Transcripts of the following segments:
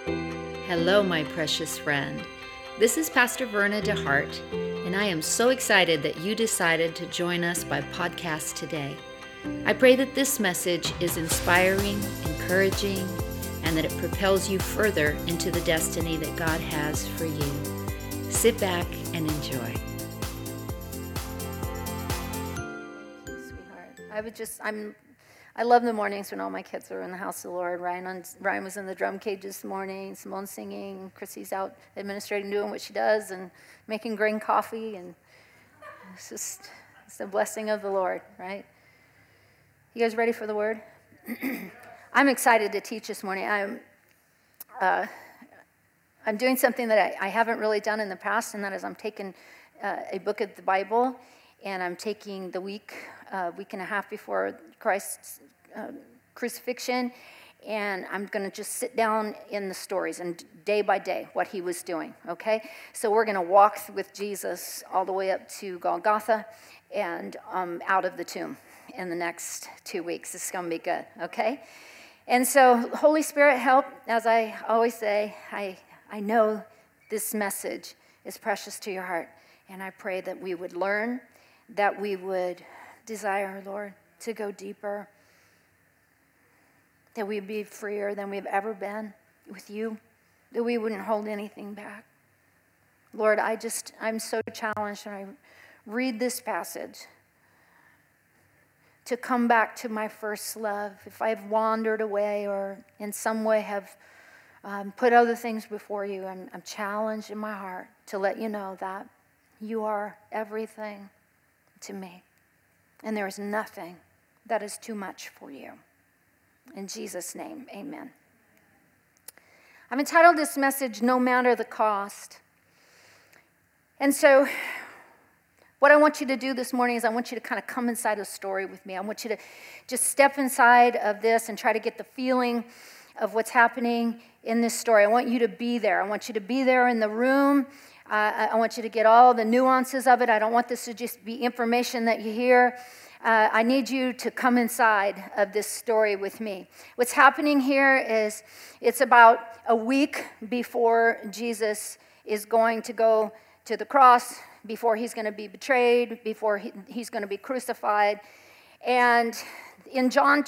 Hello, my precious friend. This is Pastor Verna DeHart, and I am so excited that you decided to join us by podcast today. I pray that this message is inspiring, encouraging, and that it propels you further into the destiny that God has for you. Sit back and enjoy. Thank you, sweetheart. I love the mornings when all my kids are in the house of the Lord. Ryan was in the drum cage this morning, Simone's singing, Chrissy's out administrating, doing what she does, and making green coffee, and it's the blessing of the Lord, right? You guys ready for the word? I'm excited to teach this morning. I'm doing something that I haven't really done in the past, and that is I'm taking a book of the Bible, and I'm taking the week and a half before Christ's crucifixion, and I'm going to just sit down in the stories and day by day what he was doing, okay? So we're going to walk with Jesus all the way up to Golgotha and out of the tomb in the next 2 weeks. It's going to be good, okay? And so, Holy Spirit, help. As I always say, I know this message is precious to your heart, and I pray that we would learn, that we would desire, Lord, to go deeper, that we'd be freer than we've ever been with you, that we wouldn't hold anything back. Lord, I'm so challenged when I read this passage to come back to my first love. If I've wandered away or in some way have put other things before you, I'm challenged in my heart to let you know that you are everything to me. And there is nothing that is too much for you. In Jesus' name, amen. I've entitled this message, No Matter the Cost. And so what I want you to do this morning is I want you to kind of come inside a story with me. I want you to just step inside of this and try to get the feeling of what's happening in this story. I want you to be there. I want you to be there in the room. I want you to get all the nuances of it. I don't want this to just be information that you hear. I need you to come inside of this story with me. What's happening here is it's about a week before Jesus is going to go to the cross, before he's going to be betrayed, before he's going to be crucified. And in John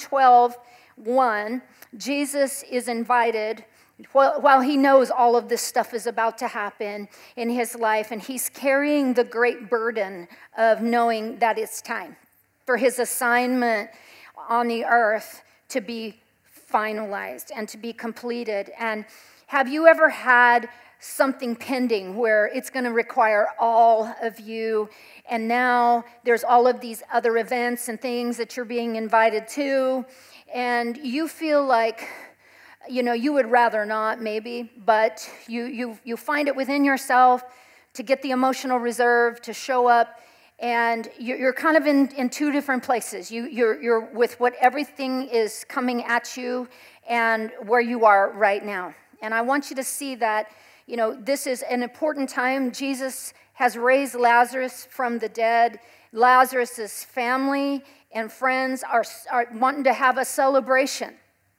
12:1, Jesus is invited, while he knows all of this stuff is about to happen in his life, and he's carrying the great burden of knowing that it's time for his assignment on the earth to be finalized and to be completed. And have you ever had something pending where it's going to require all of you, and now there's all of these other events and things that you're being invited to, and you feel like, you know, you would rather not maybe, but you find it within yourself to get the emotional reserve to show up, and you're kind of in two different places. You're with what everything is coming at you and where you are right now. And I want you to see that, you know, this is an important time. Jesus has raised Lazarus from the dead. Lazarus's family and friends are wanting to have a celebration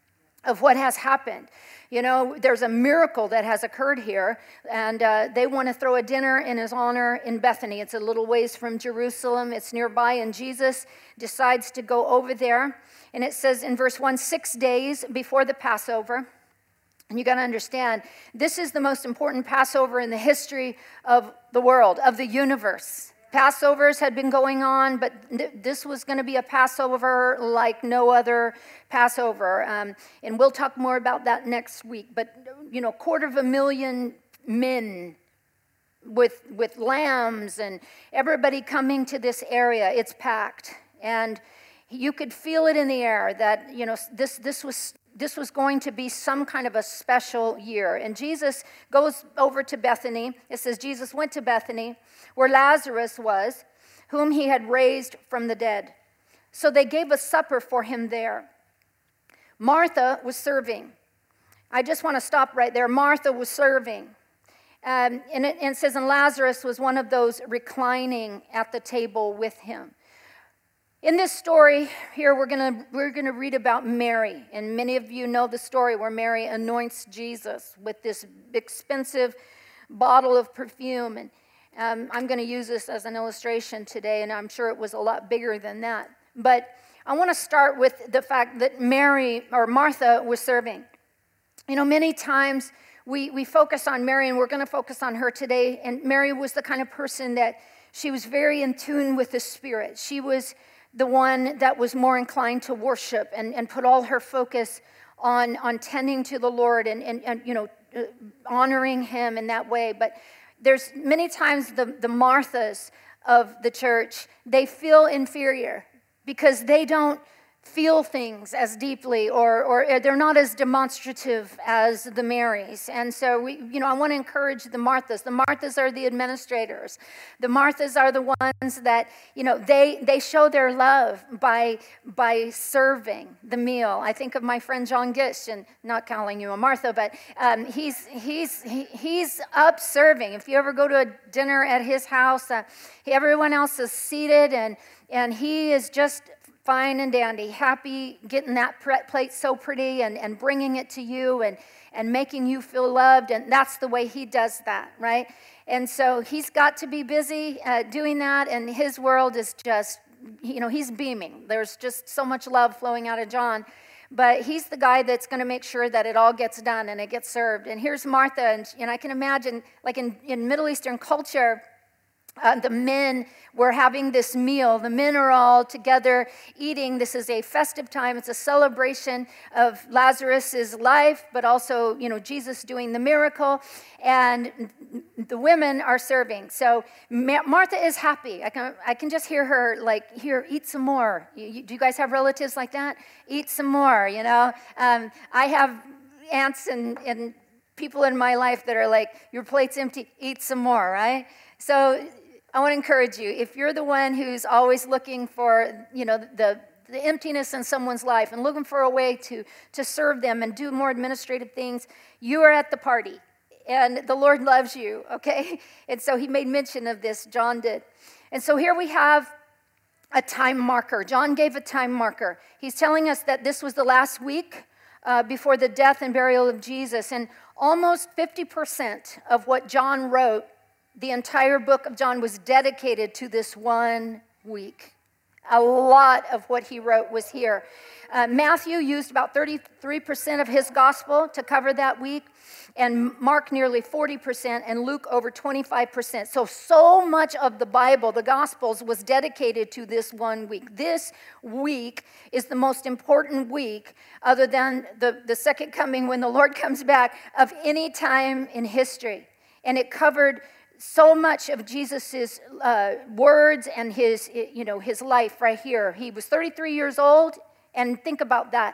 of what has happened. You know, there's a miracle that has occurred here, and they want to throw a dinner in his honor in Bethany. It's a little ways from Jerusalem. It's nearby, and Jesus decides to go over there. And it says in verse 1, 6 days before the Passover. And you got to understand, this is the most important Passover in the history of the world, of the universe. Passovers had been going on, but this was going to be a Passover like no other Passover. And we'll talk more about that next week. But, you know, 250,000 men with lambs and everybody coming to this area. It's packed. And you could feel it in the air that, you know, this was going to be some kind of a special year. And Jesus goes over to Bethany. It says Jesus went to Bethany, where Lazarus was, whom he had raised from the dead. So they gave a supper for him there. Martha was serving. I just want to stop right there. Martha was serving. And it says, and Lazarus was one of those reclining at the table with him. In this story here, we're gonna read about Mary, and many of you know the story where Mary anoints Jesus with this expensive bottle of perfume, and I'm going to use this as an illustration today, and I'm sure it was a lot bigger than that. But I want to start with the fact that Mary or Martha was serving. You know, many times we focus on Mary, and we're going to focus on her today. And Mary was the kind of person that she was very in tune with the Spirit. She was the one that was more inclined to worship and put all her focus on tending to the Lord and you know, honoring him in that way. But there's many times the Marthas of the church, they feel inferior because they don't feel things as deeply or they're not as demonstrative as the Marys. And so I want to encourage the Marthas. The Marthas are the administrators. The Marthas are the ones that, they show their love by serving the meal. I think of my friend John Gish, and not calling you a Martha, but he's up serving. If you ever go to a dinner at his house, everyone else is seated and he is just fine and dandy, happy, getting that plate so pretty and bringing it to you and making you feel loved. And that's the way he does that, right? And so he's got to be busy doing that, and his world is just, he's beaming. There's just so much love flowing out of John. But he's the guy that's going to make sure that it all gets done and it gets served. And here's Martha, and I can imagine, like in Middle Eastern culture, the men were having this meal. The men are all together eating. This is a festive time. It's a celebration of Lazarus' life, but also, Jesus doing the miracle. And the women are serving. So Martha is happy. I can just hear her like, here, eat some more. Do you guys have relatives like that? Eat some more, I have aunts and people in my life that are like, your plate's empty, eat some more, right? So I want to encourage you, if you're the one who's always looking for, the emptiness in someone's life and looking for a way to serve them and do more administrative things, you are at the party. And the Lord loves you, okay? And so he made mention of this, John did. And so here we have a time marker. John gave a time marker. He's telling us that this was the last week before the death and burial of Jesus. And almost 50% of what John wrote, the entire book of John, was dedicated to this 1 week. A lot of what he wrote was here. Matthew used about 33% of his gospel to cover that week, and Mark nearly 40%, and Luke over 25%. So much of the Bible, the Gospels, was dedicated to this 1 week. This week is the most important week, other than the second coming when the Lord comes back, of any time in history. And it covered so much of Jesus's words and his life right here. He was 33 years old, and think about that.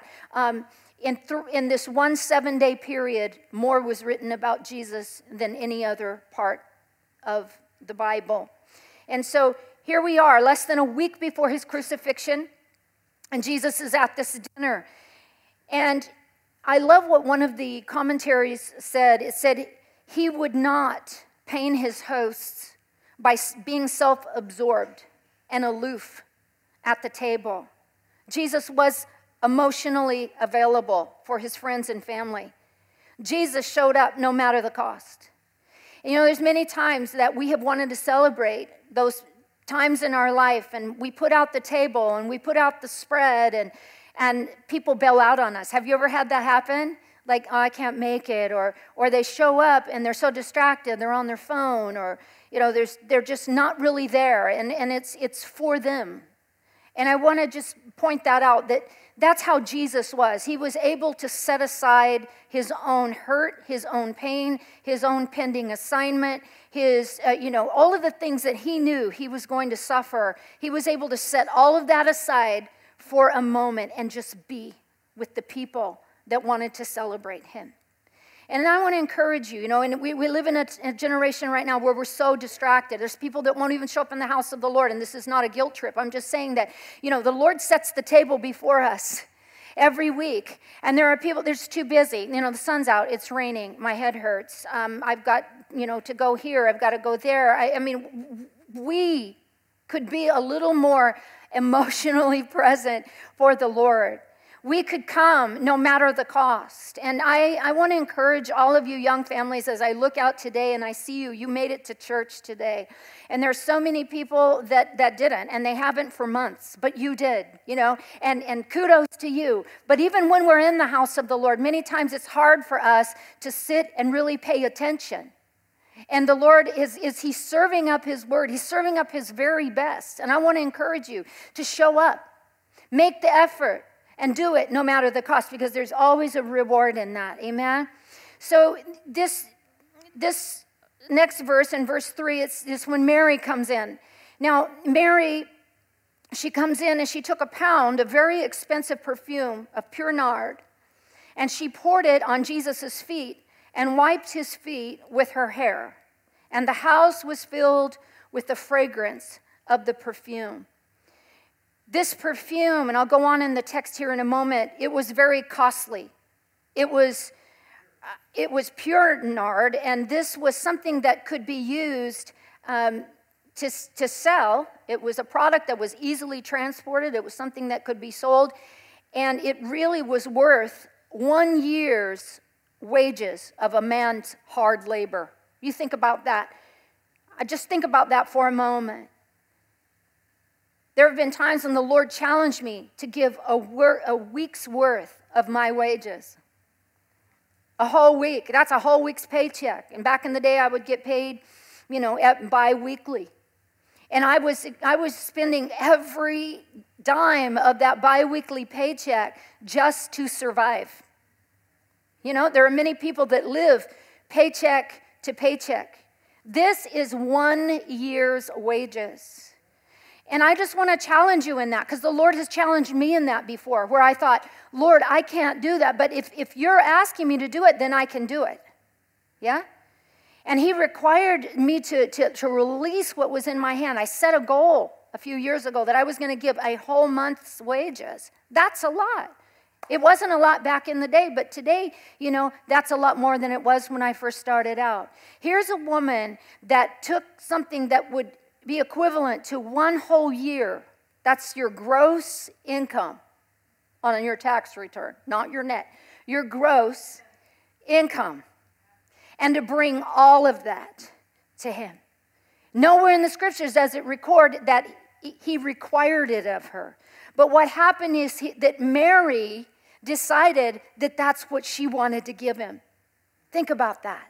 In this 1 7-day period, more was written about Jesus than any other part of the Bible. And so here we are, less than a week before his crucifixion, and Jesus is at this dinner. And I love what one of the commentaries said. It said he would not pain his hosts by being self-absorbed and aloof at the table. Jesus was emotionally available for his friends and family. Jesus showed up no matter the cost. And there's many times that we have wanted to celebrate those times in our life, and we put out the table and we put out the spread, and people bail out on us. Have you ever had that happen? Like, oh, I can't make it, or they show up and they're so distracted, they're on their phone, or they're just not really there, and it's for them. And I want to just point that out, that's how Jesus was. He was able to set aside his own hurt, his own pain, his own pending assignment, his all of the things that he knew he was going to suffer. He was able to set all of that aside for a moment and just be with the people that wanted to celebrate him. And I want to encourage you, and we live in a generation right now where we're so distracted. There's people that won't even show up in the house of the Lord, and this is not a guilt trip. I'm just saying that, the Lord sets the table before us every week. And there are people, they're just too busy. The sun's out, it's raining, my head hurts. I've got, to go here, I've got to go there. I mean, we could be a little more emotionally present for the Lord. We could come no matter the cost. And I want to encourage all of you young families as I look out today and I see you. You made it to church today. And there's so many people that didn't, and they haven't for months, but you did, and kudos to you. But even when we're in the house of the Lord, many times it's hard for us to sit and really pay attention. And the Lord He's serving up His word. He's serving up His very best. And I want to encourage you to show up. Make the effort. And do it no matter the cost, because there's always a reward in that. Amen? So this next verse, in verse 3, it's when Mary comes in. Now, Mary, she comes in and she took a pound of very expensive perfume of pure nard, and she poured it on Jesus' feet and wiped his feet with her hair. And the house was filled with the fragrance of the perfume. This perfume, and I'll go on in the text here in a moment, it was very costly. It was pure nard, and this was something that could be used to sell. It was a product that was easily transported. It was something that could be sold, and it really was worth 1 year's wages of a man's hard labor. You think about that. I just think about that for a moment. There have been times when the Lord challenged me to give a week's worth of my wages. A whole week. That's a whole week's paycheck. And back in the day, I would get paid, bi-weekly. And I was spending every dime of that bi-weekly paycheck just to survive. There are many people that live paycheck to paycheck. This is 1 year's wages. And I just want to challenge you in that, because the Lord has challenged me in that before, where I thought, Lord, I can't do that. But if you're asking me to do it, then I can do it. Yeah? And He required me to release what was in my hand. I set a goal a few years ago that I was going to give a whole month's wages. That's a lot. It wasn't a lot back in the day, but today, that's a lot more than it was when I first started out. Here's a woman that took something that would be equivalent to 1 whole year. That's your gross income on your tax return, not your net. Your gross income. And to bring all of that to Him. Nowhere in the scriptures does it record that He required it of her. But what happened is that Mary decided that that's what she wanted to give Him. Think about that.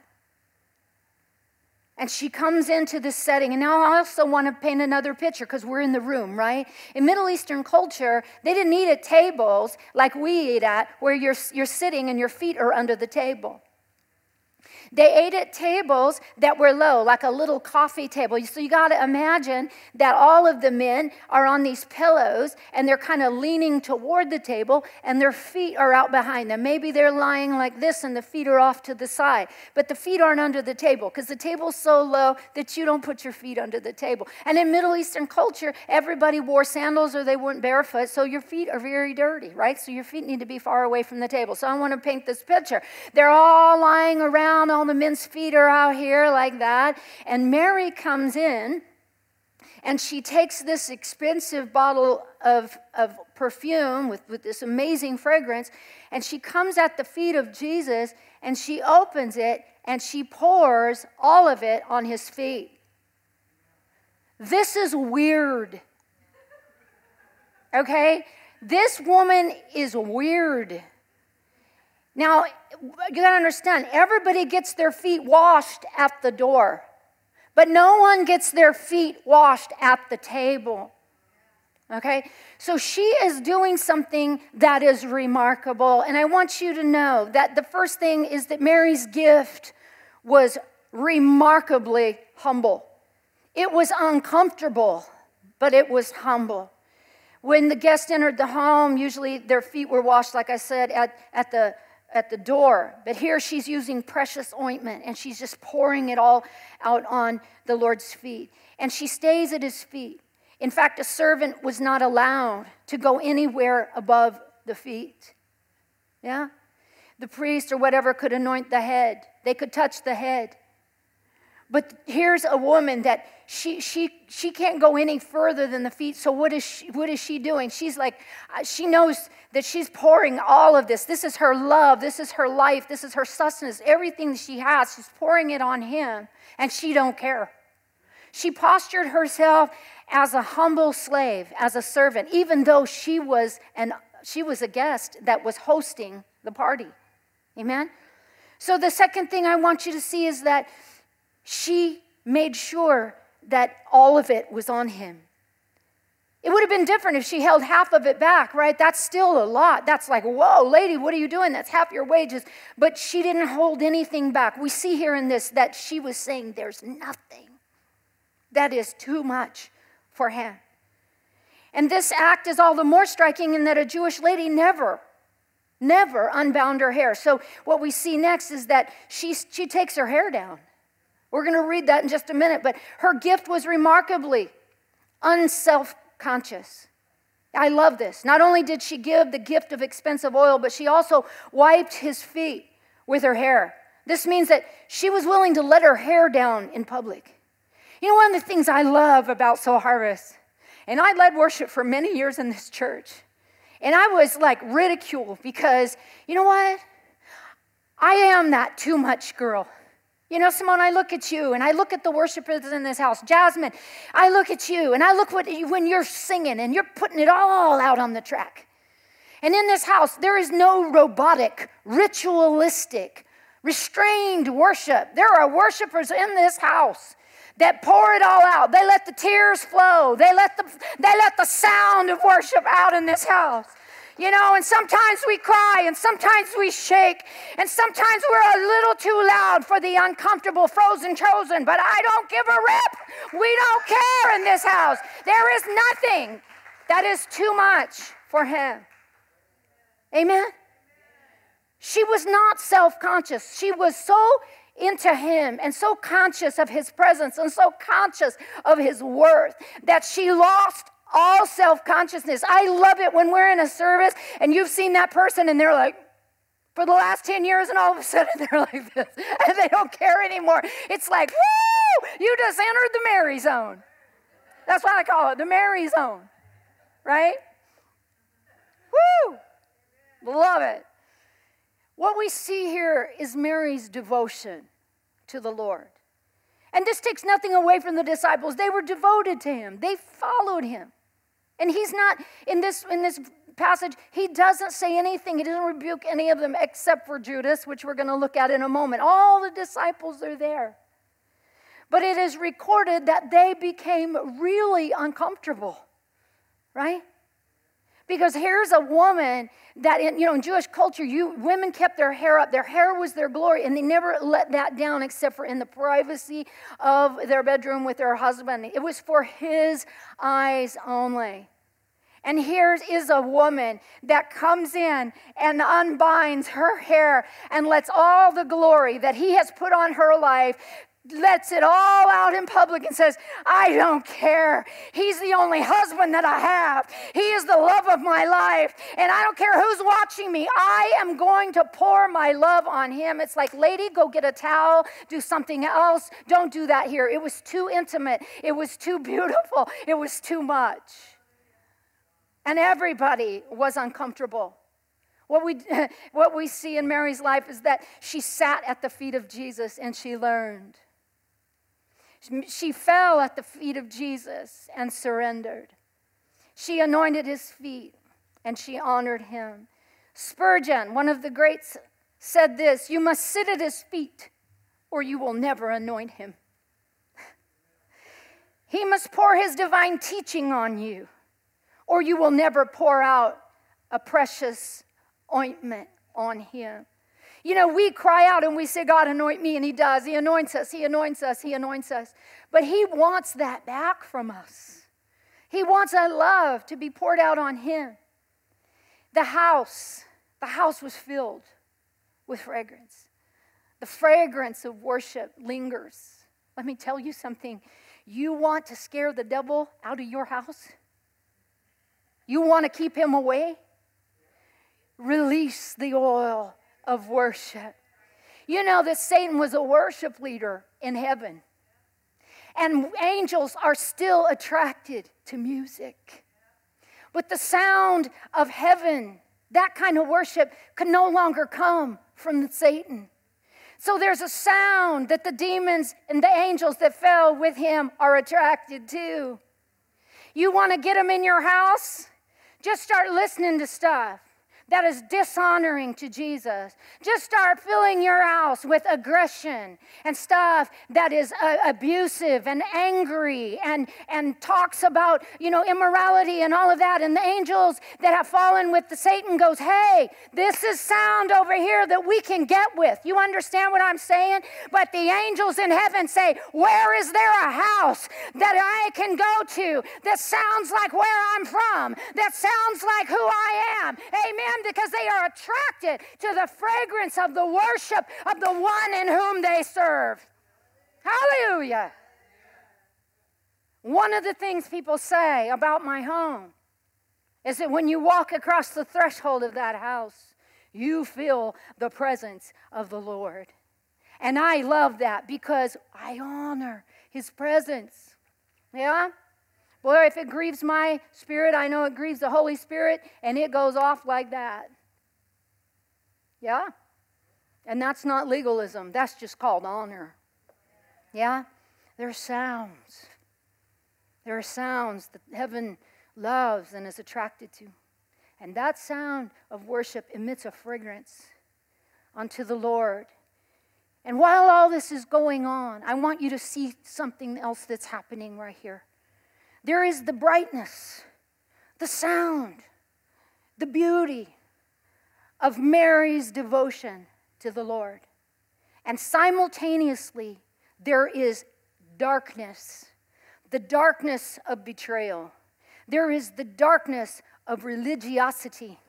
And she comes into this setting. And now I also want to paint another picture, because we're in the room, right? In Middle Eastern culture, they didn't eat at tables like we eat at, where you're sitting and your feet are under the table. They ate at tables that were low, like a little coffee table. So you got to imagine that all of the men are on these pillows, and they're kind of leaning toward the table, and their feet are out behind them. Maybe they're lying like this, and the feet are off to the side. But the feet aren't under the table, because the table's so low that you don't put your feet under the table. And in Middle Eastern culture, everybody wore sandals or they weren't barefoot, so your feet are very dirty, right? So your feet need to be far away from the table. So I want to paint this picture. They're all lying around. All the men's feet are out here like that. And Mary comes in, and she takes this expensive bottle of perfume with this amazing fragrance, and she comes at the feet of Jesus, and she opens it, and she pours all of it on His feet. This is weird. Okay? This woman is weird. Now, you got to understand, everybody gets their feet washed at the door, but no one gets their feet washed at the table. Okay? So she is doing something that is remarkable, and I want you to know that the first thing is that Mary's gift was remarkably humble. It was uncomfortable, but it was humble. When the guests entered the home, usually their feet were washed, like I said, at the door. But here she's using precious ointment, and she's just pouring it all out on the Lord's feet. And she stays at His feet. In fact, a servant was not allowed to go anywhere above the feet. Yeah? The priest or whatever could anoint the head. They could touch the head. But here's a woman that she can't go any further than the feet. So what is she doing? She's like, she knows that she's pouring all of this. This is her love. This is her life. This is her sustenance. Everything that she has, she's pouring it on him, and she don't care. She postured herself as a humble slave, as a servant, even though she was a guest that was hosting the party. Amen? So the second thing I want you to see is that she made sure that all of it was on him. It would have been different if she held half of it back, right? That's still a lot. That's like, whoa, lady, what are you doing? That's half your wages. But she didn't hold anything back. We see here in this that she was saying there's nothing that is too much for him. And this act is all the more striking in that a Jewish lady never unbound her hair. So what we see next is that she takes her hair down. We're going to read that in just a minute, but her gift was remarkably unself-conscious. I love this. Not only did she give the gift of expensive oil, but she also wiped his feet with her hair. This means that she was willing to let her hair down in public. You know, one of the things I love about Soul Harvest, and I led worship for many years in this church, and I was like ridiculed because, you know what? I am that too much girl. You know, Simone, I look at you, and I look at the worshipers in this house. Jasmine, I look at you, and I look when you're singing, and you're putting it all out on the track. And in this house, there is no robotic, ritualistic, restrained worship. There are worshipers in this house that pour it all out. They let the tears flow. They let the sound of worship out in this house. You know, and sometimes we cry, and sometimes we shake, and sometimes we're a little too loud for the uncomfortable, frozen chosen, but I don't give a rip. We don't care in this house. There is nothing that is too much for him. Amen? She was not self-conscious. She was so into him and so conscious of his presence and so conscious of his worth that she lost all self-consciousness. I love it when we're in a service and you've seen that person and they're like, for the last 10 years, and all of a sudden they're like this, and they don't care anymore. It's like, woo, you just entered the Mary zone. That's what I call it, the Mary zone, right? Woo, love it. What we see here is Mary's devotion to the Lord. And this takes nothing away from the disciples. They were devoted to him. They followed him. And he's not, in this passage, he doesn't say anything. He doesn't rebuke any of them except for Judas, which we're going to look at in a moment. All the disciples are there. But it is recorded that they became really uncomfortable, right? Because here's a woman that, in Jewish culture, women kept their hair up. Their hair was their glory, and they never let that down except for in the privacy of their bedroom with their husband. It was for his eyes only. And here is a woman that comes in and unbinds her hair and lets all the glory that he has put on her life, lets it all out in public and says, I don't care. He's the only husband that I have. He is the love of my life. And I don't care who's watching me. I am going to pour my love on him. It's like, lady, go get a towel, do something else. Don't do that here. It was too intimate. It was too beautiful. It was too much. And everybody was uncomfortable. What we see in Mary's life is that she sat at the feet of Jesus and she learned. She fell at the feet of Jesus and surrendered. She anointed his feet and she honored him. Spurgeon, one of the greats, said this, you must sit at his feet or you will never anoint him. He must pour his divine teaching on you or you will never pour out a precious ointment on him. You know, we cry out and we say, God, anoint me, and he does. He anoints us, he anoints us, he anoints us. But he wants that back from us. He wants that love to be poured out on him. The house was filled with fragrance. The fragrance of worship lingers. Let me tell you something. You want to scare the devil out of your house? You want to keep him away? Release the oil of worship. You know that Satan was a worship leader in heaven. And angels are still attracted to music. But the sound of heaven, that kind of worship, could no longer come from Satan. So there's a sound that the demons and the angels that fell with him are attracted to. You want to get them in your house? Just start listening to stuff that is dishonoring to Jesus. Just start filling your house with aggression and stuff that is abusive and angry and talks about, immorality and all of that. And the angels that have fallen with the Satan goes, hey, this is sound over here that we can get with. You understand what I'm saying? But the angels in heaven say, where is there a house that I can go to that sounds like where I'm from, that sounds like who I am? Amen. Because they are attracted to the fragrance of the worship of the one in whom they serve. Hallelujah. One of the things people say about my home is that when you walk across the threshold of that house, you feel the presence of the Lord. And I love that because I honor his presence. Yeah? Boy, if it grieves my spirit, I know it grieves the Holy Spirit, and it goes off like that. Yeah? And that's not legalism. That's just called honor. Yeah? There are sounds. There are sounds that heaven loves and is attracted to. And that sound of worship emits a fragrance unto the Lord. And while all this is going on, I want you to see something else that's happening right here. There is the brightness, the sound, the beauty of Mary's devotion to the Lord. And simultaneously, there is darkness, the darkness of betrayal. There is the darkness of religiosity.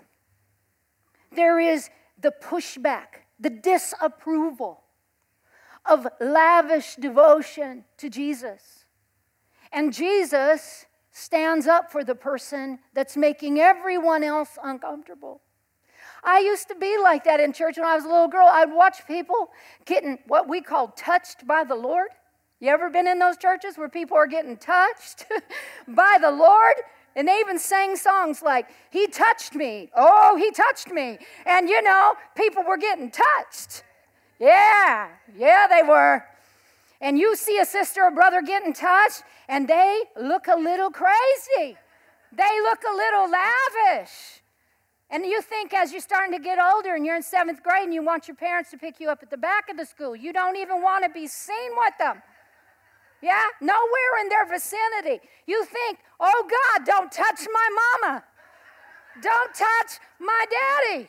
There is the pushback, the disapproval of lavish devotion to Jesus. And Jesus stands up for the person that's making everyone else uncomfortable. I used to be like that in church when I was a little girl. I'd watch people getting what we call touched by the Lord. You ever been in those churches where people are getting touched by the Lord? And they even sang songs like, he touched me. Oh, he touched me. And people were getting touched. Yeah, they were. And you see a sister or brother getting touched, and they look a little crazy. They look a little lavish. And you think as you're starting to get older and you're in 7th grade and you want your parents to pick you up at the back of the school, you don't even want to be seen with them. Yeah? Nowhere in their vicinity. You think, oh God, don't touch my mama. Don't touch my daddy.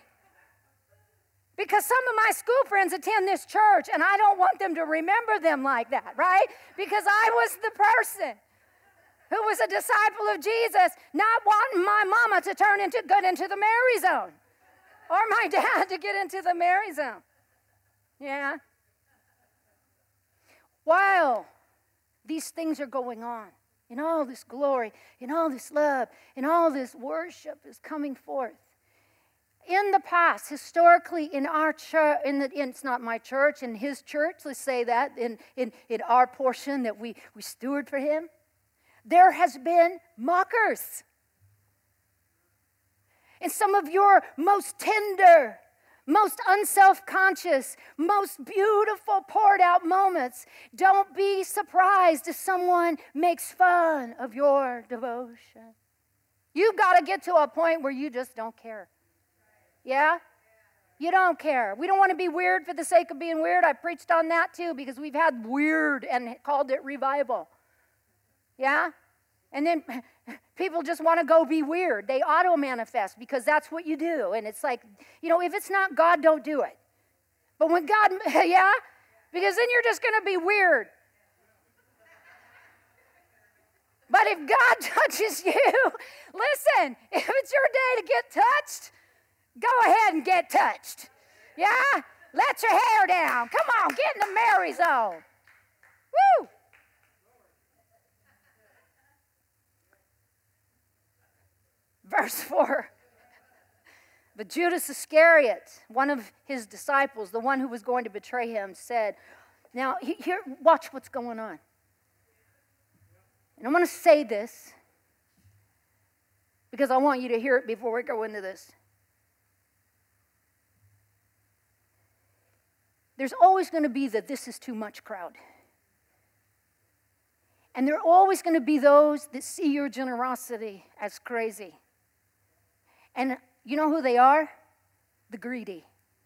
Because some of my school friends attend this church, and I don't want them to remember them like that, right? Because I was the person who was a disciple of Jesus, not wanting my mama to get into the Mary zone, or my dad to get into the Mary zone. Yeah. While these things are going on, and all this glory, and all this love, and all this worship is coming forth, in the past, historically, in our church, it's not my church, in his church, let's say that, in our portion that we steward for him, there has been mockers. In some of your most tender, most unself-conscious, most beautiful poured out moments, don't be surprised if someone makes fun of your devotion. You've got to get to a point where you just don't care. Yeah? You don't care. We don't want to be weird for the sake of being weird. I preached on that too because we've had weird and called it revival. Yeah? And then people just want to go be weird. They auto-manifest because that's what you do. And it's like, if it's not God, don't do it. But when God, yeah? Because then you're just going to be weird. But if God touches you, listen, if it's your day to get touched, go ahead and get touched. Yeah? Let your hair down. Come on, get in the Mary zone. Woo! Verse 4. But Judas Iscariot, one of his disciples, the one who was going to betray him, said, now here, watch what's going on. And I'm going to say this because I want you to hear it before we go into this. There's always going to be the "this is too much" crowd. And there are always going to be those that see your generosity as crazy. And you know who they are? The greedy.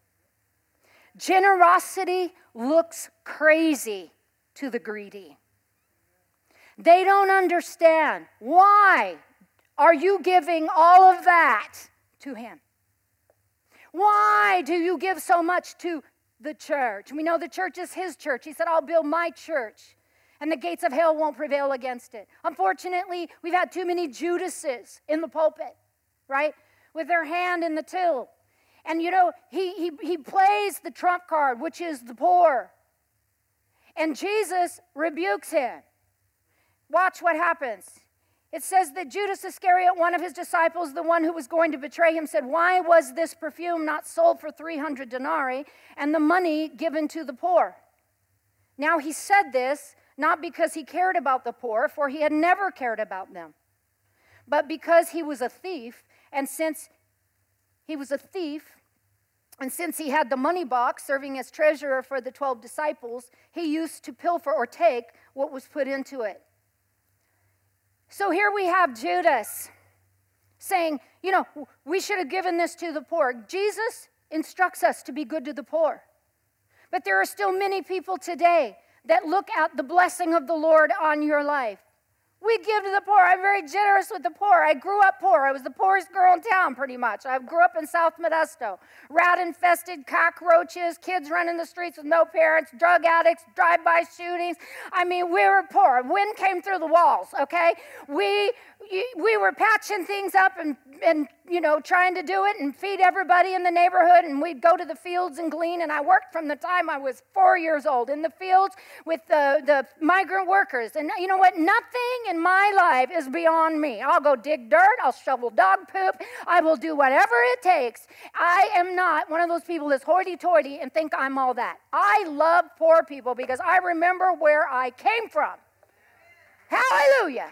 Generosity looks crazy to the greedy. They don't understand. Why are you giving all of that to him? Why do you give so much to the church? We know the church is his church. He said, I'll build my church, and the gates of hell won't prevail against it. Unfortunately, we've had too many Judases in the pulpit, right? With their hand in the till. And you know, he plays the trump card, which is the poor. And Jesus rebukes him. Watch what happens. It says that Judas Iscariot, one of his disciples, the one who was going to betray him, said, why was this perfume not sold for 300 denarii and the money given to the poor? Now he said this not because he cared about the poor, for he had never cared about them, but because he was a thief, and since he was a thief, and since he had the money box serving as treasurer for the 12 disciples, he used to pilfer or take what was put into it. So here we have Judas saying, you know, we should have given this to the poor. Jesus instructs us to be good to the poor. But there are still many people today that look at the blessing of the Lord on your life. We give to the poor. I'm very generous with the poor. I grew up poor. I was the poorest girl in town, pretty much. I grew up in South Modesto. Rat-infested, cockroaches, kids running the streets with no parents, drug addicts, drive-by shootings. I mean, we were poor. Wind came through the walls, okay? We were patching things up and you know, trying to do it and feed everybody in the neighborhood, and we'd go to the fields and glean, and I worked from the time I was 4 years old in the fields with the migrant workers. And you know what? Nothing in my life is beyond me. I'll go dig dirt. I'll shovel dog poop. I will do whatever it takes. I am not one of those people that's hoity-toity and think I'm all that. I love poor people because I remember where I came from. Hallelujah.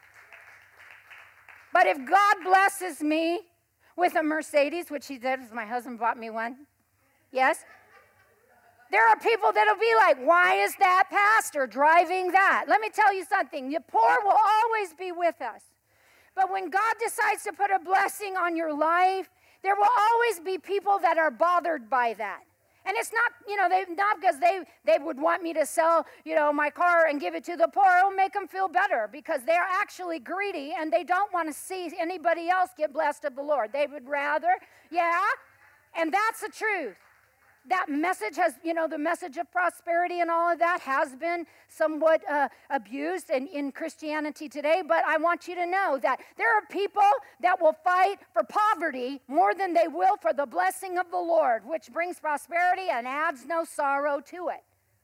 But if God blesses me with a Mercedes, which he did, my husband bought me one, yes, there are people that'll be like, why is that pastor driving that? Let me tell you something. The poor will always be with us. But when God decides to put a blessing on your life, there will always be people that are bothered by that. And it's not, you know, not because they would want me to sell, you know, my car and give it to the poor. It'll make them feel better because they're actually greedy and they don't want to see anybody else get blessed of the Lord. They would rather, yeah, and that's the truth. That message has, you know, the message of prosperity and all of that has been somewhat abused in Christianity today. But I want you to know that there are people that will fight for poverty more than they will for the blessing of the Lord, which brings prosperity and adds no sorrow to it.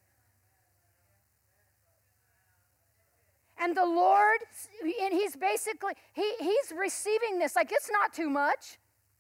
And the Lord, and he's basically, he's receiving this like it's not too much.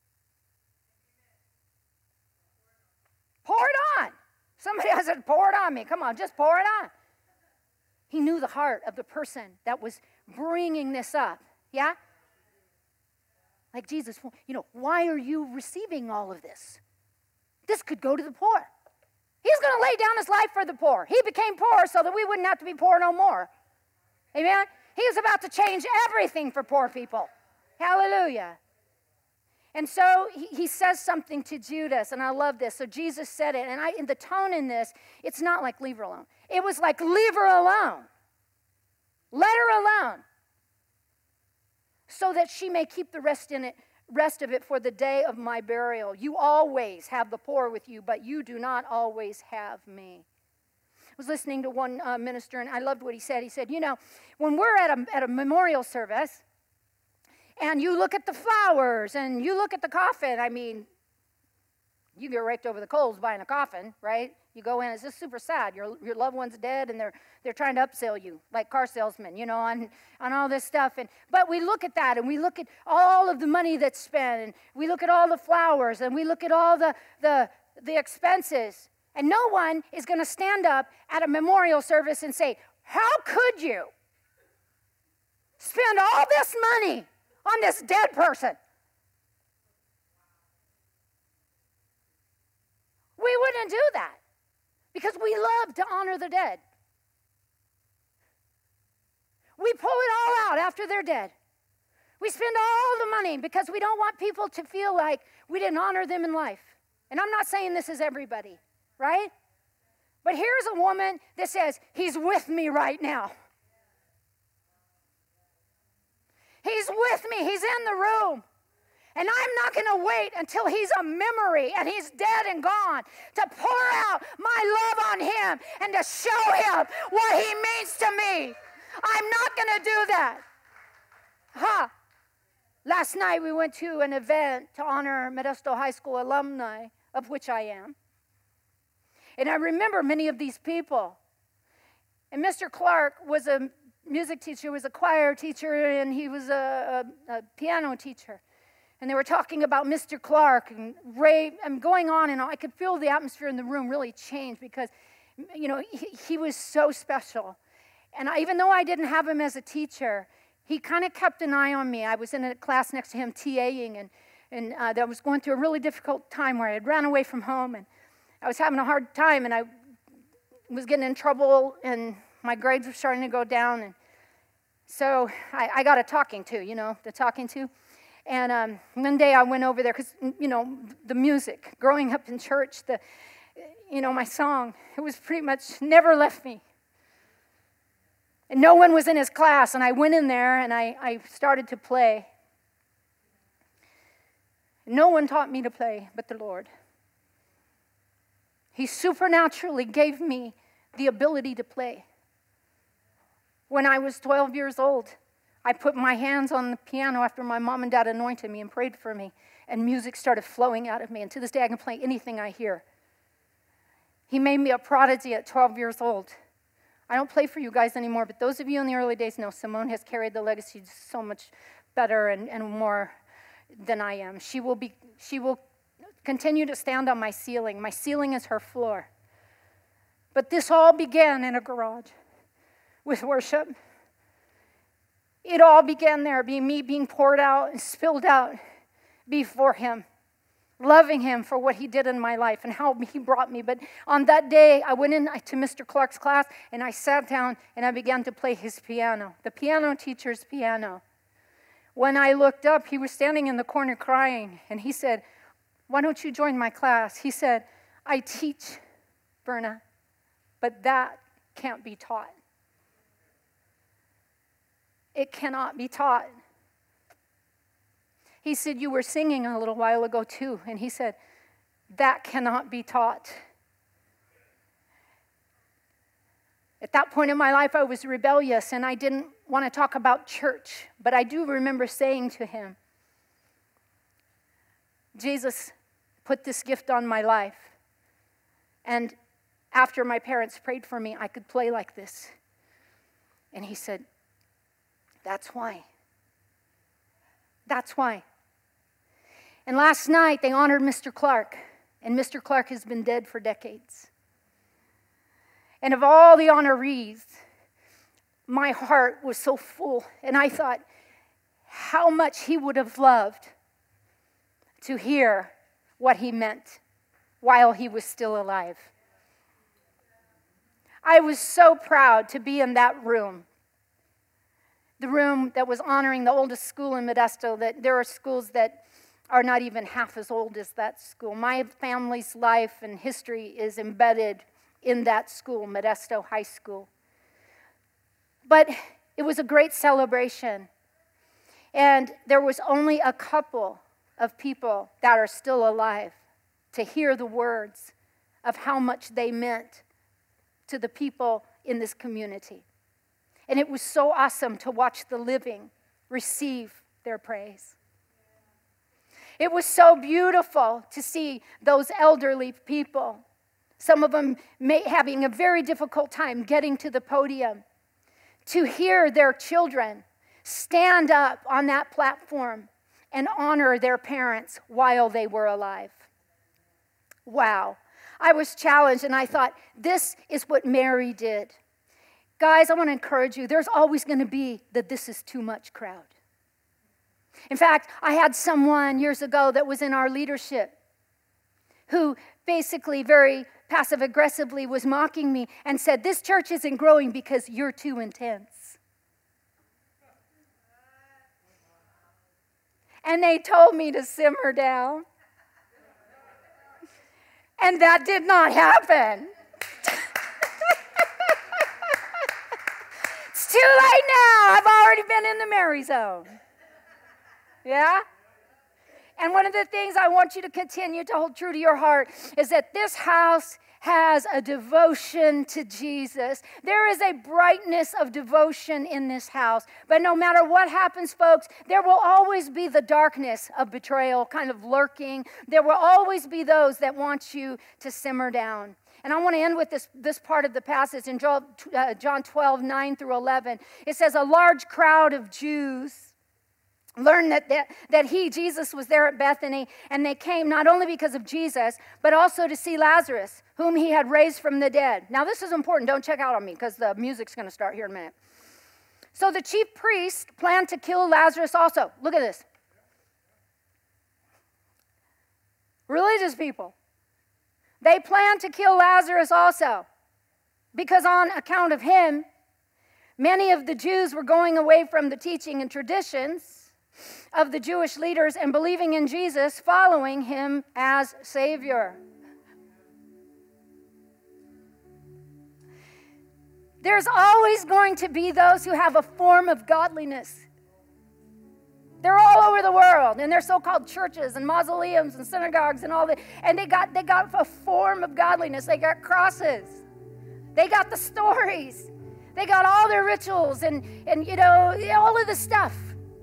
Pour it on. Somebody else said, pour it on me. Come on, just pour it on. He knew the heart of the person that was bringing this up. Yeah? Like Jesus, you know, why are you receiving all of this? This could go to the poor. He's going to lay down his life for the poor. He became poor so that we wouldn't have to be poor no more. Amen? He was about to change everything for poor people. Hallelujah. And so he says something to Judas, and I love this. So Jesus said it, and in the tone in this, it's not like leave her alone. It was like leave her alone. Let her alone. So that she may keep the rest of it for the day of my burial. You always have the poor with you, but you do not always have me. I was listening to one minister, and I loved what he said. He said, you know, when we're at a memorial service, and you look at the flowers, and you look at the coffin, I mean, you get raked over the coals buying a coffin, right? You go in, it's just super sad. Your loved one's dead, and they're trying to upsell you, like car salesmen, you know, on all this stuff. But we look at that, and we look at all of the money that's spent, and we look at all the flowers, and we look at all the expenses. And no one is going to stand up at a memorial service and say, how could you? spend all this money on this dead person. We wouldn't do that because we love to honor the dead. We pull it all out after they're dead. We spend all the money because we don't want people to feel like we didn't honor them in life. And I'm not saying this is everybody, right? But here's a woman that says, he's with me right now. He's with me. He's in the room. And I'm not going to wait until he's a memory and he's dead and gone to pour out my love on him and to show him what he means to me. I'm not going to do that. Last night we went to an event to honor Modesto High School alumni, of which I am. And I remember many of these people. And Mr. Clark was a music teacher, was a choir teacher, and he was a piano teacher. And they were talking about Mr. Clark and Ray, and going on, and I could feel the atmosphere in the room really change because, you know, he was so special. And even though I didn't have him as a teacher, he kind of kept an eye on me. I was in a class next to him TAing, and I was going through a really difficult time where I had ran away from home, and I was having a hard time, and I was getting in trouble, and my grades were starting to go down. And so I got a talking to, you know, the talking to. And one day I went over there because, you know, the music, growing up in church, my song, it was pretty much never left me. And no one was in his class, and I went in there, and I started to play. No one taught me to play but the Lord. He supernaturally gave me the ability to play. When I was 12 years old, I put my hands on the piano after my mom and dad anointed me and prayed for me, and music started flowing out of me. And to this day, I can play anything I hear. He made me a prodigy at 12 years old. I don't play for you guys anymore, but those of you in the early days know Simone has carried the legacy so much better and more than I am. She will continue to stand on my ceiling. My ceiling is her floor. But this all began in a garage with worship. It all began there, me being poured out and spilled out before him, loving him for what he did in my life and how he brought me. But on that day, I went in to Mr. Clark's class, and I sat down, and I began to play his piano, the piano teacher's piano. When I looked up, he was standing in the corner crying, and he said, "Why don't you join my class?" He said, "I teach, Verna, but that can't be taught. It cannot be taught." He said, "You were singing a little while ago too." And he said, "That cannot be taught." At that point in my life, I was rebellious and I didn't want to talk about church. But I do remember saying to him, "Jesus put this gift on my life. And after my parents prayed for me, I could play like this." And he said, "That's why. That's why." And last night, they honored Mr. Clark, and Mr. Clark has been dead for decades. And of all the honorees, my heart was so full, and I thought how much he would have loved to hear what he meant while he was still alive. I was so proud to be in that room. The room that was honoring the oldest school in Modesto, that there are schools that are not even half as old as that school. My family's life and history is embedded in that school, Modesto High School. But it was a great celebration. And there was only a couple of people that are still alive to hear the words of how much they meant to the people in this community. And it was so awesome to watch the living receive their praise. It was so beautiful to see those elderly people, some of them having a very difficult time getting to the podium, to hear their children stand up on that platform and honor their parents while they were alive. Wow. I was challenged, and I thought, this is what Mary did. Guys, I want to encourage you. There's always going to be the this is too much crowd. In fact, I had someone years ago that was in our leadership who basically very passive-aggressively was mocking me and said, this church isn't growing because you're too intense. And they told me to simmer down. And that did not happen. It's too late now. I've already been in the Mary zone. Yeah? And one of the things I want you to continue to hold true to your heart is that this house has a devotion to Jesus. There is a brightness of devotion in this house. But no matter what happens, folks, there will always be the darkness of betrayal kind of lurking. There will always be those that want you to simmer down. And I want to end with this part of the passage in John 12, 9 through 11. It says, a large crowd of Jews learned that Jesus, was there at Bethany, and they came not only because of Jesus, but also to see Lazarus, whom he had raised from the dead. Now, this is important. Don't check out on me, because the music's going to start here in a minute. So the chief priest planned to kill Lazarus also. Look at this. Religious people. They planned to kill Lazarus also, because on account of him, many of the Jews were going away from the teaching and traditions of the Jewish leaders and believing in Jesus, following him as Savior. There's always going to be those who have a form of godliness. They're all over the world, and they're so-called churches and mausoleums and synagogues and all that, and they got a form of godliness. They got crosses. They got the stories. They got all their rituals and all of the stuff.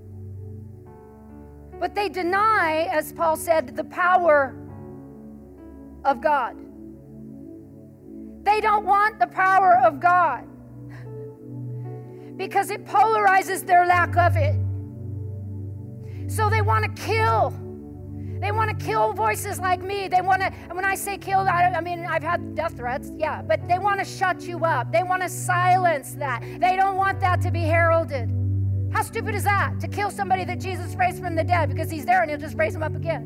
But they deny, as Paul said, the power of God. They don't want the power of God because it polarizes their lack of it. So they want to kill. They want to kill voices like me. They want to, when I say kill, I mean, I've had death threats, yeah, but they want to shut you up. They want to silence that. They don't want that to be heralded. How stupid is that? To kill somebody that Jesus raised from the dead because he's there and he'll just raise him up again.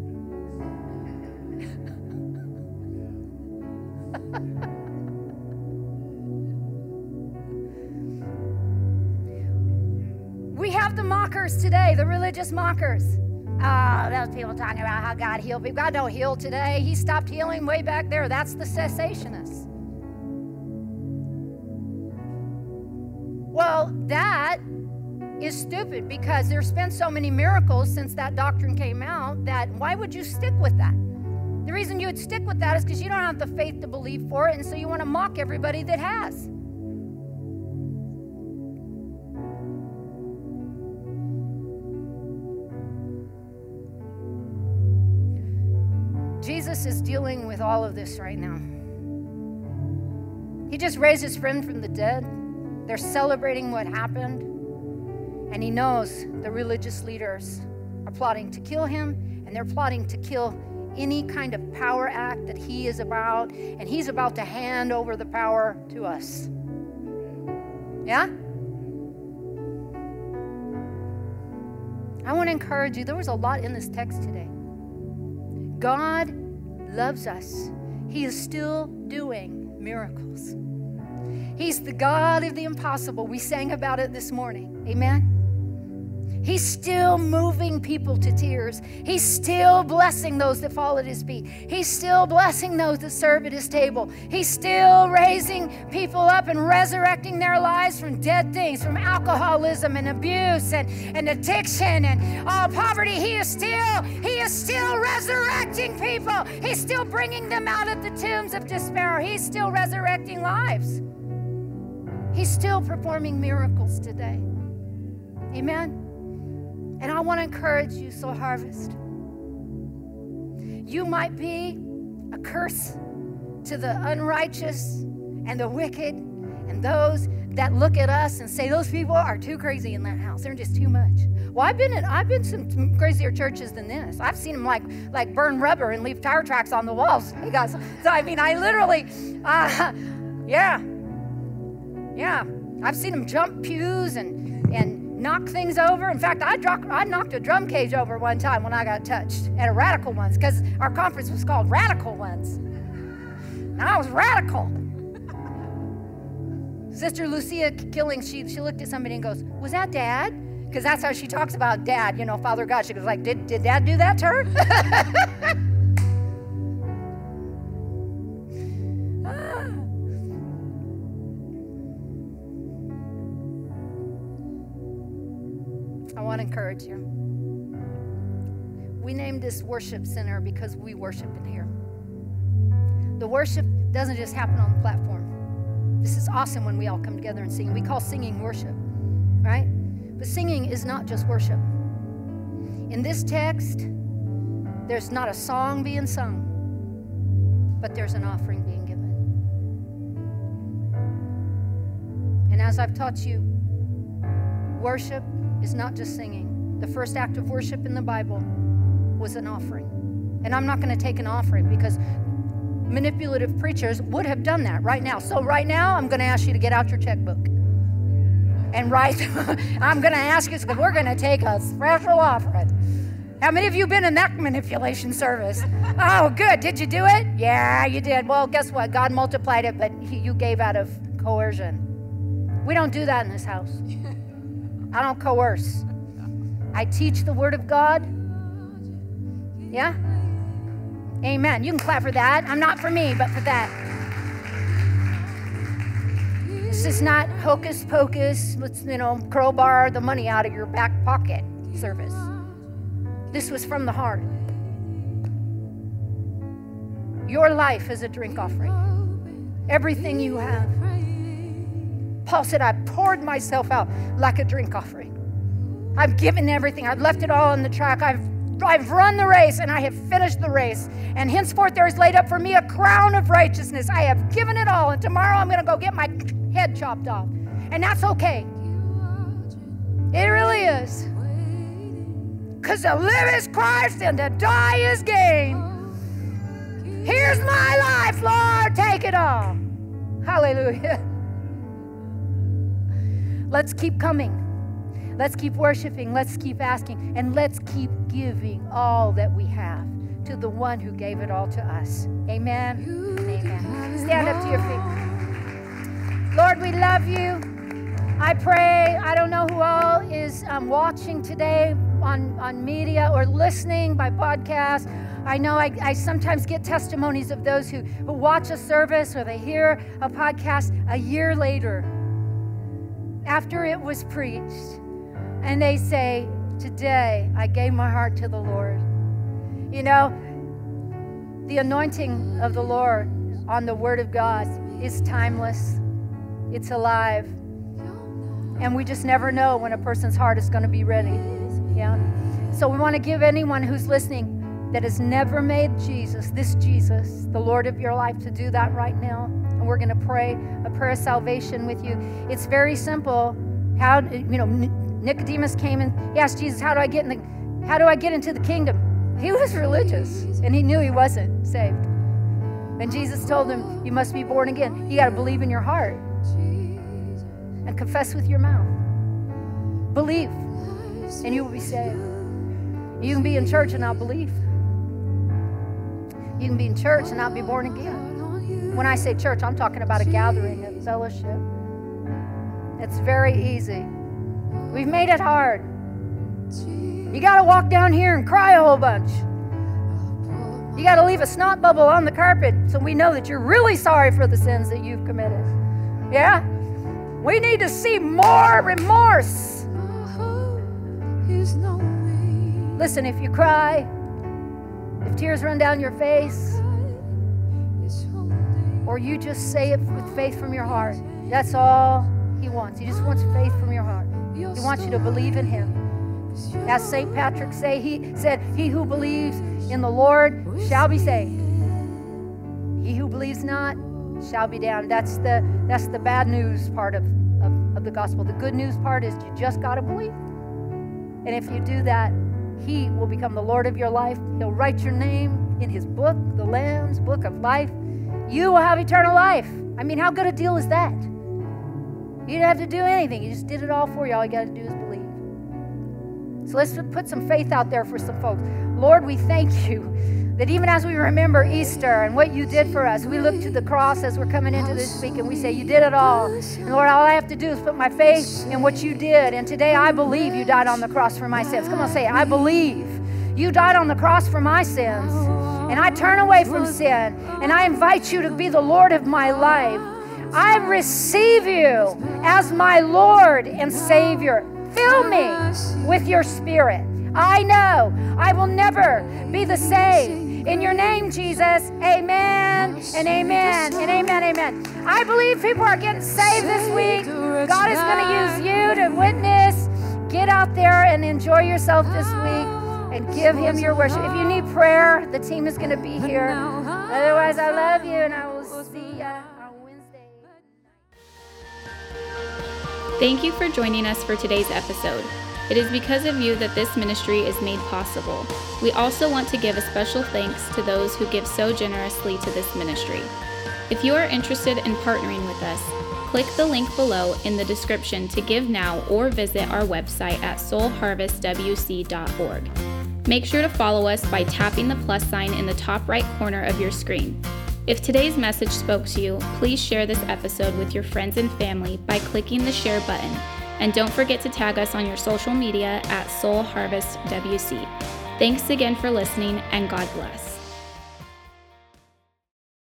We have the mockers today, the religious mockers. Those people talking about how God healed people. God don't heal today. He stopped healing way back there. That's the cessationists. Well, that is stupid because there's been so many miracles since that doctrine came out that why would you stick with that? The reason you would stick with that is because you don't have the faith to believe for it, and so you want to mock everybody that has. Jesus is dealing with all of this right now. He just raised his friend from the dead. They're celebrating what happened. And he knows the religious leaders are plotting to kill him, and they're plotting to kill any kind of power act that he is about, and he's about to hand over the power to us. Yeah? I want to encourage you. There was a lot in this text today. God loves us. He is still doing miracles. He's the God of the impossible. We sang about it this morning. Amen? He's still moving people to tears. He's still blessing those that fall at his feet. He's still blessing those that serve at his table. He's still raising people up and resurrecting their lives from dead things, from alcoholism and abuse and addiction and poverty. He is still resurrecting people. He's still bringing them out of the tombs of despair. He's still resurrecting lives. He's still performing miracles today. Amen? And I want to encourage you, Soul Harvest. You might be a curse to the unrighteous and the wicked and those that look at us and say, those people are too crazy in that house. They're just too much. Well, I've been some crazier churches than this. I've seen them like burn rubber and leave tire tracks on the walls. Hey guys. So I mean, I literally, yeah. Yeah, I've seen them jump pews and knock things over. In fact, I knocked a drum cage over one time when I got touched at a Radical Ones, because our conference was called Radical Ones. And I was radical. Sister Lucia Killings, she looked at somebody and goes, "Was that Dad?" Because that's how she talks about Dad, Father God. She goes like, did Dad do that to her? I want to encourage you. We named this worship center because we worship in here. The worship doesn't just happen on the platform. This is awesome when we all come together and sing. We call singing worship, right? But singing is not just worship. In this text, there's not a song being sung, but there's an offering being given. And as I've taught you, worship is not just singing. The first act of worship in the Bible was an offering. And I'm not going to take an offering because manipulative preachers would have done that right now. So right now, I'm going to ask you to get out your checkbook and write. I'm going to ask you, because we're going to take a special offering. How many of you been in that manipulation service? Oh, good. Did you do it? Yeah, you did. Well, guess what? God multiplied it, but you gave out of coercion. We don't do that in this house. I don't coerce. I teach the Word of God. Yeah? Amen. You can clap for that. I'm not for me, but for that. This is not hocus pocus, let's, crowbar the money out of your back pocket service. This was from the heart. Your life is a drink offering. Everything you have. Paul said, I poured myself out like a drink offering. I've given everything. I've left it all on the track. I've run the race, and I have finished the race. And henceforth there is laid up for me a crown of righteousness. I have given it all, and tomorrow I'm going to go get my head chopped off. And that's okay. It really is. Because to live is Christ and to die is gain. Here's my life, Lord, take it all. Hallelujah. Let's keep coming. Let's keep worshiping. Let's keep asking. And let's keep giving all that we have to the one who gave it all to us. Amen. Amen. Stand up to your feet. Lord, we love you. I pray, I don't know who all is watching today on media or listening by podcast. I know I sometimes get testimonies of those who watch a service or they hear a podcast a year later after it was preached. And they say, today I gave my heart to the Lord. The anointing of the Lord on the Word of God is timeless. It's alive. And we just never know when a person's heart is going to be ready. Yeah. So we want to give anyone who's listening that has never made this Jesus, the Lord of your life, to do that right now. And we're going to pray a prayer of salvation with you. It's very simple. Nicodemus came and he asked Jesus, how do I get into the kingdom? He was religious and he knew he wasn't saved. And Jesus told him, you must be born again. You got to believe in your heart and confess with your mouth. Believe and you will be saved. You can be in church and not believe. You can be in church and not be born again. When I say church, I'm talking about a gathering, a fellowship. It's very easy. We've made it hard. You got to walk down here and cry a whole bunch. You got to leave a snot bubble on the carpet so we know that you're really sorry for the sins that you've committed. Yeah? We need to see more remorse. Listen, if you cry, if tears run down your face, or you just say it with faith from your heart, that's all He wants. He just wants faith from your heart. He wants you to believe in Him. As St. Patrick said, he who believes in the Lord shall be saved. He who believes not shall be damned. That's the bad news part of the gospel. The good news part is you just got to believe. And if you do that, He will become the Lord of your life. He'll write your name in His book, the Lamb's book of life. You will have eternal life. I mean, how good a deal is that? You didn't have to do anything. He just did it all for you. All you got to do is believe. So let's put some faith out there for some folks. Lord, we thank you that even as we remember Easter and what you did for us, we look to the cross as we're coming into this week and we say, you did it all. And Lord, all I have to do is put my faith in what you did. And today I believe you died on the cross for my sins. Come on, say it. I believe you died on the cross for my sins. And I turn away from sin. And I invite you to be the Lord of my life. I receive you as my Lord and Savior. Fill me with your Spirit. I know I will never be the same. In your name, Jesus, amen and amen and amen, amen. I believe people are getting saved this week. God is going to use you to witness. Get out there and enjoy yourself this week and give him your worship. If you need prayer, the team is going to be here. Otherwise, I love you, and I will see you on Wednesday. Thank you for joining us for today's episode. It is because of you that this ministry is made possible. We also want to give a special thanks to those who give so generously to this ministry. If you are interested in partnering with us, click the link below in the description to give now or visit our website at soulharvestwc.org. Make sure to follow us by tapping the plus sign in the top right corner of your screen. If today's message spoke to you, please share this episode with your friends and family by clicking the share button. And don't forget to tag us on your social media at Soul Harvest WC. Thanks again for listening, and God bless.